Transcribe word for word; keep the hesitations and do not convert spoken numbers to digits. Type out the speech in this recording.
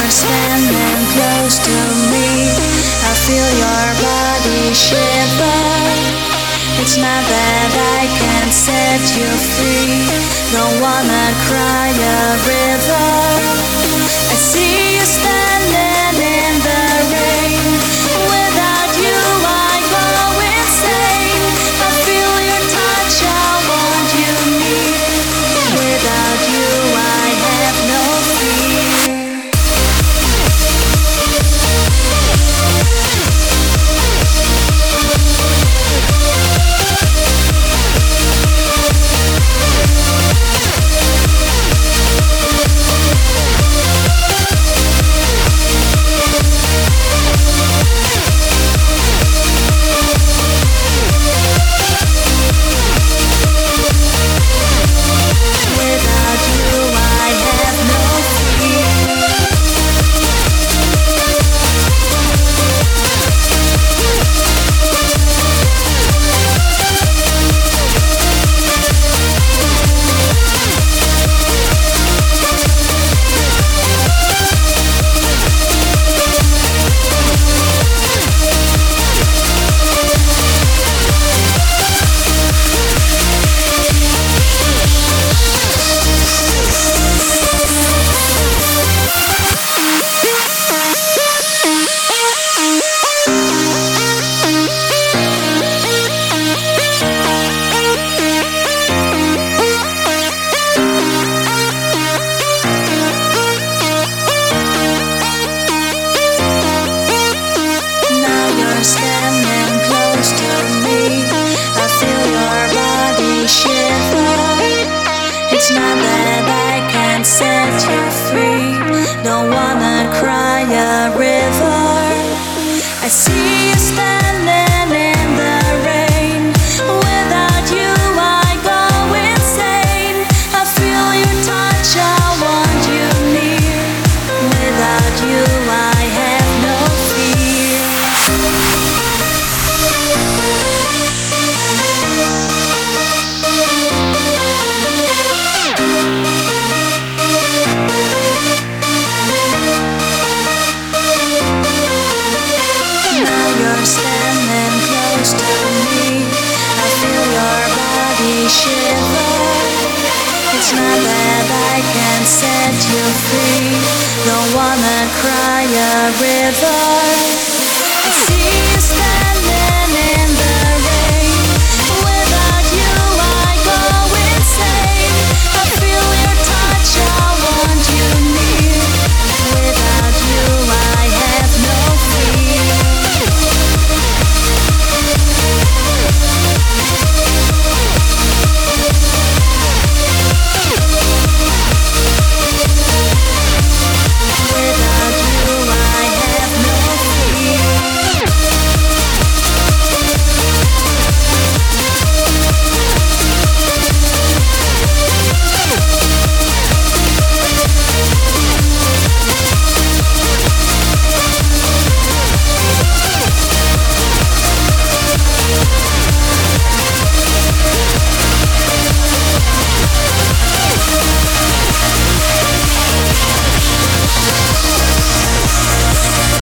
you're standing close to me, I feel your body shiver. It's not that I can't set you free, don't wanna cry a river. I see you standing in the rain, without you I go insane. I feel your touch, I want you near, without you I have no fear. Standing close to me, I feel your body shiver. It's not that I can't set you free, don't wanna cry a river. I see you standing in the rain, without you I go insane. I feel your touch, I want you near, without you I have no fear. You're standing close to me, I feel your body shiver. It's not that I can't set you free, don't wanna cry a river. I see you standing